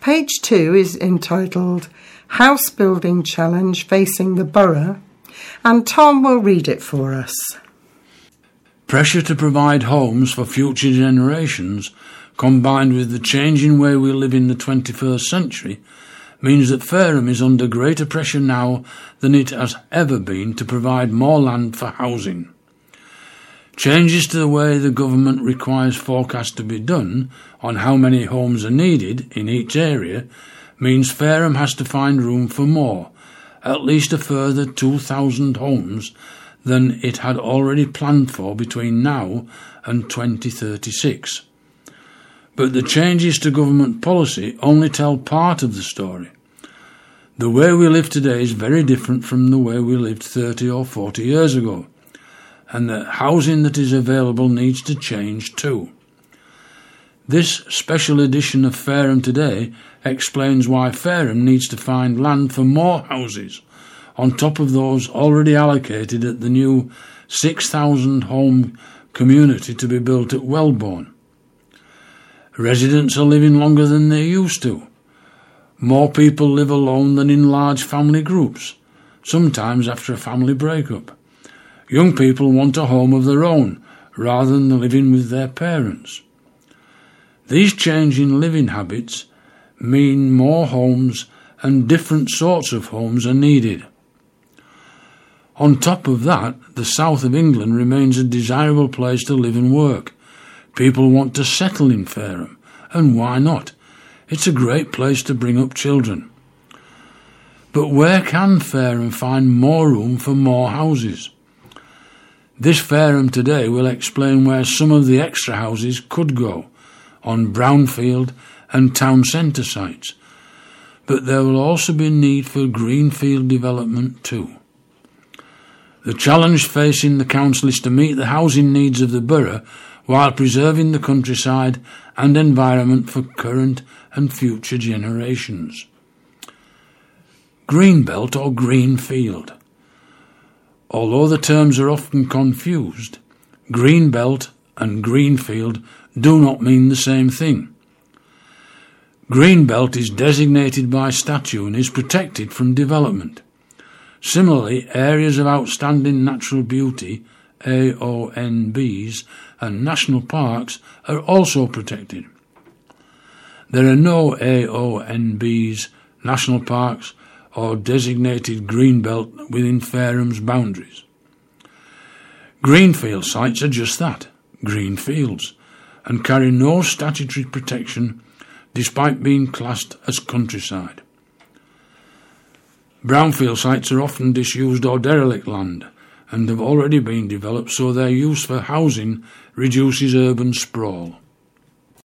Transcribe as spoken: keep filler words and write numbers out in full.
Page two is entitled House Building Challenge Facing the Borough, and Tom will read it for us. Pressure to provide homes for future generations, combined with the changing way we live in the twenty-first century, means that Fareham is under greater pressure now than it has ever been to provide more land for housing. Changes to the way the government requires forecasts to be done on how many homes are needed in each area means Fareham has to find room for more, at least a further two thousand homes than it had already planned for between now and twenty thirty-six. But the changes to government policy only tell part of the story. The way we live today is very different from the way we lived thirty or forty years ago, and the housing that is available needs to change too. This special edition of Fareham Today explains why Fareham needs to find land for more houses on top of those already allocated at the new six thousand home community to be built at Wellbourne. Residents are living longer than they used to. More people live alone than in large family groups, sometimes after a family breakup. Young people want a home of their own, rather than living with their parents. These changing living habits mean more homes and different sorts of homes are needed. On top of that, the south of England remains a desirable place to live and work. People want to settle in Fareham, and why not? It's a great place to bring up children. But where can Fareham find more room for more houses? This Fareham Today will explain where some of the extra houses could go, on brownfield and town centre sites. But there will also be need for greenfield development too. The challenge facing the council is to meet the housing needs of the borough while preserving the countryside and environment for current and future generations. Greenbelt or greenfield. Although the terms are often confused, greenbelt and greenfield do not mean the same thing. Greenbelt is designated by statute and is protected from development. Similarly, areas of outstanding natural beauty, A O N Bs, and national parks are also protected. There are no A O N Bs, national parks, or designated greenbelt within Fareham's boundaries. Greenfield sites are just that, green fields, and carry no statutory protection despite being classed as countryside. Brownfield sites are often disused or derelict land and have already been developed, so their use for housing reduces urban sprawl.